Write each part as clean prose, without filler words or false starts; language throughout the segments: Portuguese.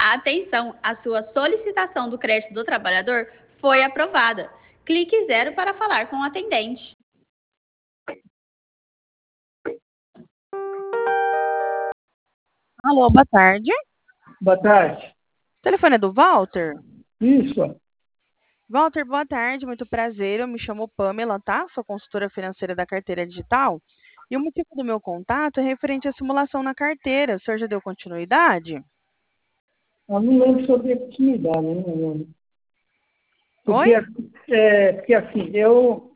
Atenção, a sua solicitação do crédito do trabalhador foi aprovada. Clique 0 para falar com o atendente. Alô, boa tarde. Boa tarde. O telefone é do Walter? Isso. Walter, boa tarde, muito prazer. Eu me chamo Pamela, tá? Sou consultora financeira da carteira digital. E o motivo do meu contato é referente à simulação na carteira. O senhor já deu continuidade? Eu não lembro sobre a oportunidade, né? Oi? Porque assim, eu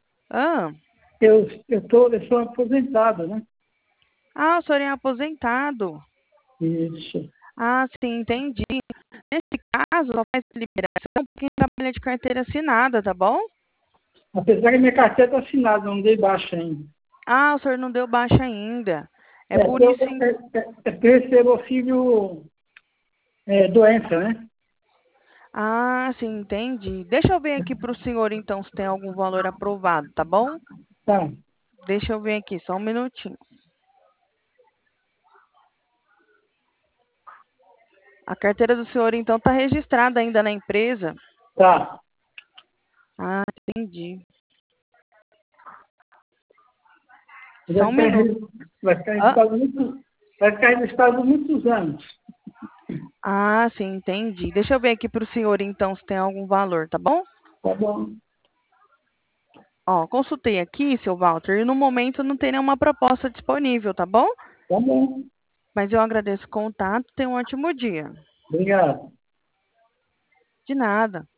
sou aposentado, né? Ah, o senhor é aposentado. Isso. Ah, sim, entendi. Nesse caso, só faz liberação quem trabalha de carteira assinada, tá bom? Apesar que minha carteira está assinada, não dei baixa ainda. Ah, o senhor não deu baixa ainda. Por eu, isso. porque eu recebo auxílio doença, né? Ah, sim, entendi. Deixa eu ver aqui para o senhor, então, se tem algum valor aprovado, tá bom? Tá. Deixa eu ver aqui, só um minutinho. A carteira do senhor, então, está registrada ainda na empresa? Tá. Ah, entendi. Vai Só um minuto. Vai ficar registrado muitos anos. Ah, sim, entendi. Deixa eu ver aqui para o senhor, então, se tem algum valor, tá bom? Tá bom. Ó, consultei aqui, seu Walter, e no momento não tem nenhuma proposta disponível, tá bom? Tá bom. Mas eu agradeço o contato, tenha um ótimo dia. Obrigado. De nada.